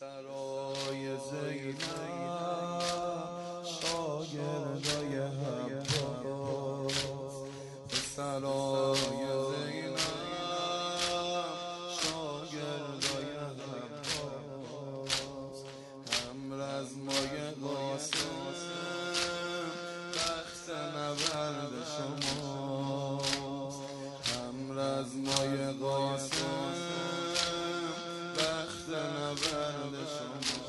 سرای زینب شاگردای عباس، سرای زینب شاگردای عباس، همرزمای قاسم بخت نبرد شماست، همرزمای قاسم بخت نبرد شما.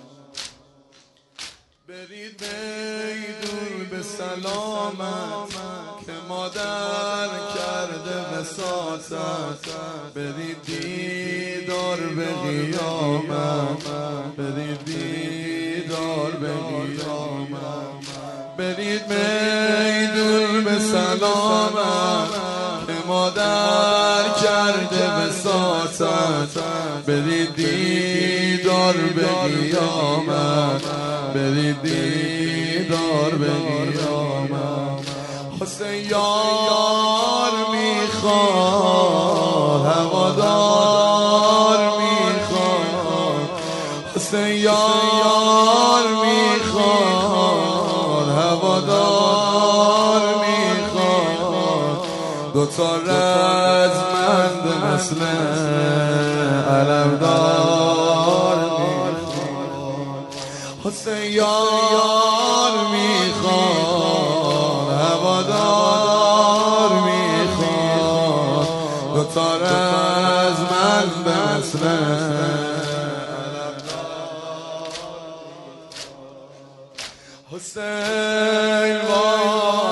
برید بیدون به سلامت که مادر کرده وساطت، برید دیدار به قیامت، برید دیدار به قیامت، برید بیدون به سلامت که مادر کرده وساطت، برید دیدار به قیامت، برید دیدار به قیامت. حسین یار میخواد، هوادار میخواد، حسین یار میخواد، هوادار میخواد، دوتا رزمند مثل علمدار میخواد. حسین یار میخواد، هوادار میخواد، دوتا رزمند مثل علمدار. حسین وای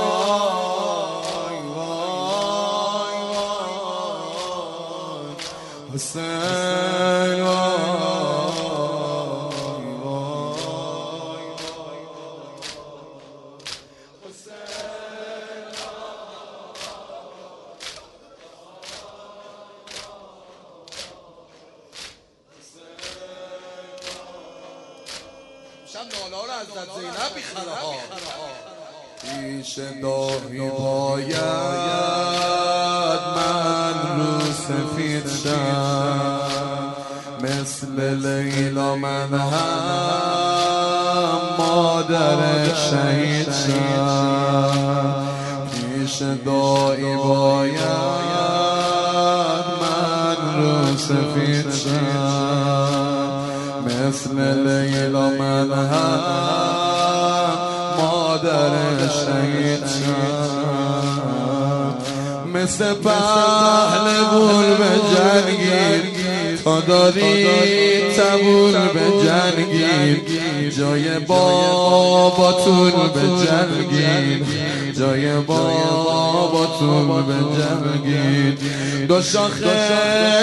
وای وای، حسین وای شب نالا رو از زینب بیخره ها. پیش داهی باید من رو سفید شم، مثل لیلا من هم مادر شهید شم. پیش داهی باید من رو سفید شم، مثل لیلا من هم مادر شهید شم. مثل پهلوان به جنگیر تا داری تبول به جنگیر، جای باباتون به جنگیر، جای باباتون به جنگیر. دو شاخه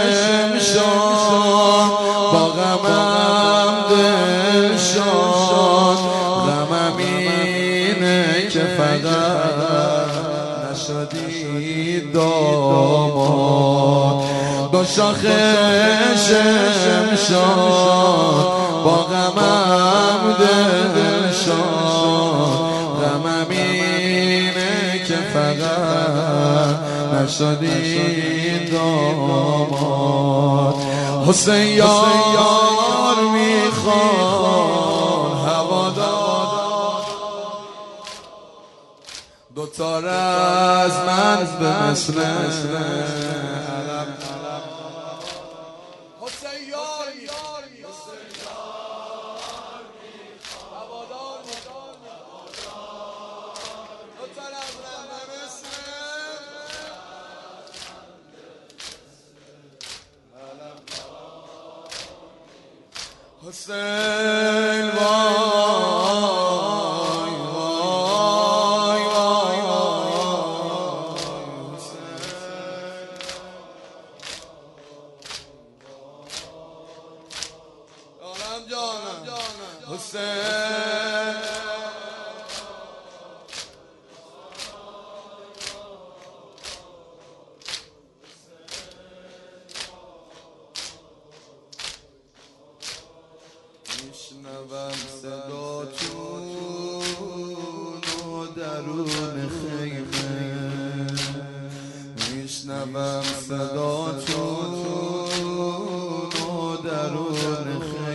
شمشان با غمم دل شد، غمم اینه که فقط نشدی داماد. دو شاخه شمشان با غمم دل شد، غمم اینه که فقط نشدی داماد. حسین یار میخواد، هوادار، دوتا رزمند به مثل علم. حسین یار میخواد، هوادار میخواد، دوتا رزمند به مثل حسین وای وای وای حسین جانم حسین میشنوم صداتون و درون خیمه، میشنوم صداتون و درون خیمه.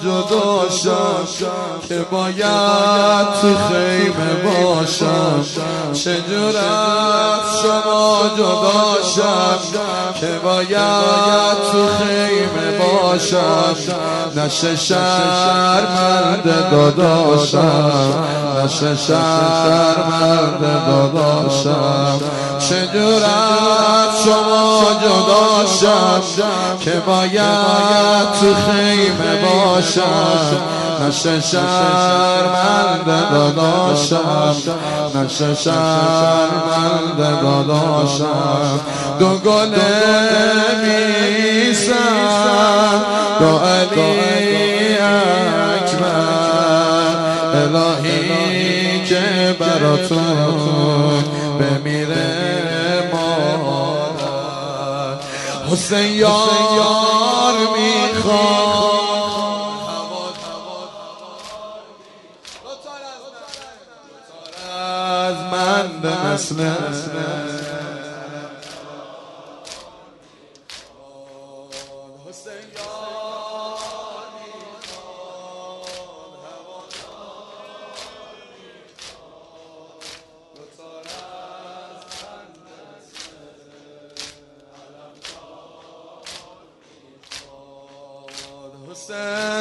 جدا شم که باید تو خیمه باشم. چجور از شما جدا شم که باید تو خیمه باشم. نشه شرمنده داداشم، نشه شرمنده داداشم. چجور از شما جدا شم که باید تو خیمه باشم. نشه شرمنده داداشم، نشه شرمنده داداشم. دو گل میسم دو علی اکبر، الهی که براتون بمیره مادر. حسین یار میخواد از من به مثل حسین